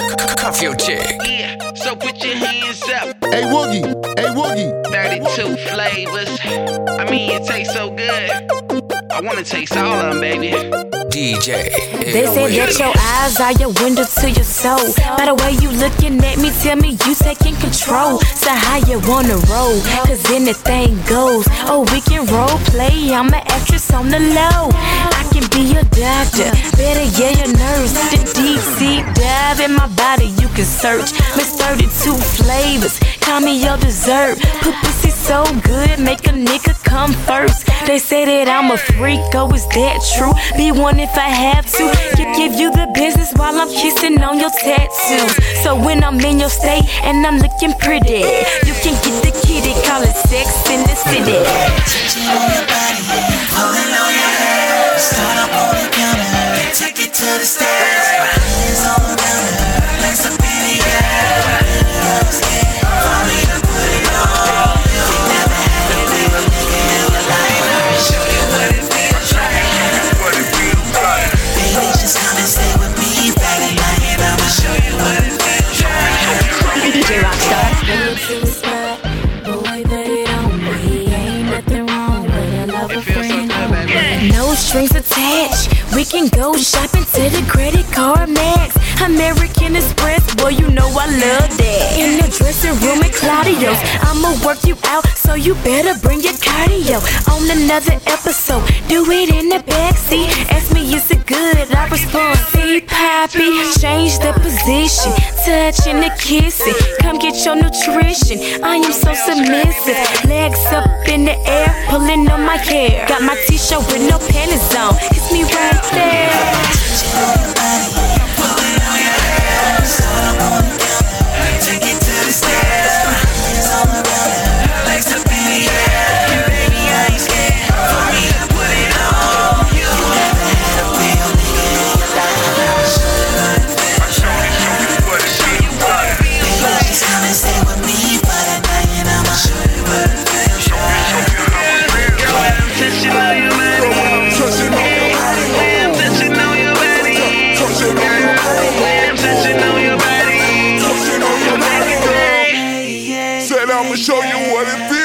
Cuff your chick. Yeah, so put your hands up. Hey Woogie, hey Woogie. 32 flavors. I mean, it tastes so good. I wanna taste all of them, baby. DJ. They say that your eyes are your window to your soul. By the way you looking at me, tell me you taking control. So how you wanna roll? Cause anything goes. Oh, we can role play. I'm an actress on the low. I can be your doctor. Better yeah, your nerves. The deep sea dive in my body you can search. Miss 32 flavors. Call me your dessert. Put pussy so good, make a nigga come first. They say that I'm a freak, oh is that true? Be one if I have to. Give you the business while I'm kissing on your tattoos. So when I'm in your state and I'm looking pretty, you can get the kitty, call it Sex in the City. Touching on your body, pulling on your hair. Start up on the counter, take it to the stairs. Hands all around her, legs up in the air. I'm scared, for me to put it on. You never had a real nigga in your life. Let me show you what it feels like. Baby, just come and stay with me Friday night. I'ma show you what it feels like. DJ Rockstar. To the spot, boy, put it on me. Ain't nothing wrong with a lover friend. No strings attached. We can go shopping to the credit card max. American Express, boy, you know I love that. In the dressing room at Claudio's, I'ma work you out, so you better bring your cardio. On another episode, do it in the backseat. Ask me, is it good? I respond, see, poppy. Change the position, touching and kissing. Come get your nutrition. I am so submissive. Legs up in the air, pulling on my hair. Got my t-shirt with no panties on. It's me right there. Touching on your body, pulling on your hair. Start up on the counter, take it to the stairs. Hands all around her, legs up in the air. Baby, I ain't scared, for me to put it on. You never had a real nigga in your life. I'ma show you what it feels like. Baby, just come and stay with me for the night, and I'ma show you what it feels like. Touching on your body. Touching on your body. Touching on your body. Touching on your body. Touching on your body. Touching on your body. Said I'ma show you what it feels